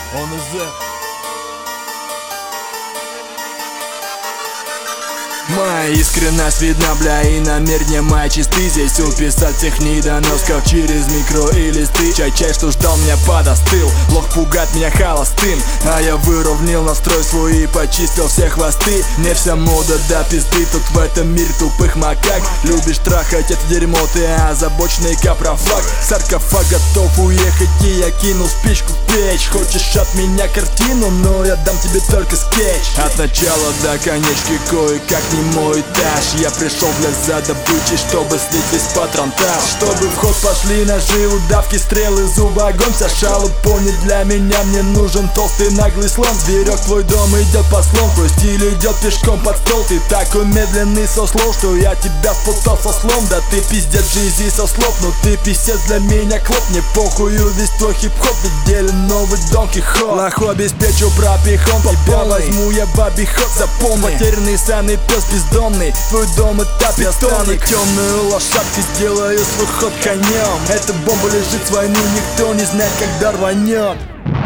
Он из Моя искренность видна, бля, и намерения мои чисты. Здесь уписать всех недоносков через микро и листы. Чай, что ждал, меня подостыл. Лох пугает меня холостым, а я выровнял настрой свой и почистил все хвосты. Мне вся мода до пизды, тут в этом мире тупых макак. Любишь трахать это дерьмо, ты озабоченный капрофаг. Саркофаг готов уехать, и я кинул спичку в печь. Хочешь от меня картину, но я дам тебе только скетч. От начала до конечки кое-как не мой этаж. Я пришел за добычей, чтобы слить весь патронтаж. Чтобы в ход пошли ножи, удавки, стрелы, зубы, огонь. Вся шалупони для меня, мне нужен толстый наглый слон. Зверек, твой дом идет по слон, твой стиль идет пешком под стол. Ты такой медленный со слов, что я тебя спутал со слом. Да ты пиздец Джей-Зи со слов, но ты писец для меня клоп. Мне похую весь твой хип-хоп, ведь делен новый Дон Кихот. Лоху обеспечу пропихон, тебя возьму я в обиход. Запомни, потерянный саный пес бездомный, твой дом это питомник. Я стану темную лошадкой, сделаю свой ход конем. Эта бомба лежит с войны, никто не знает, когда рванет.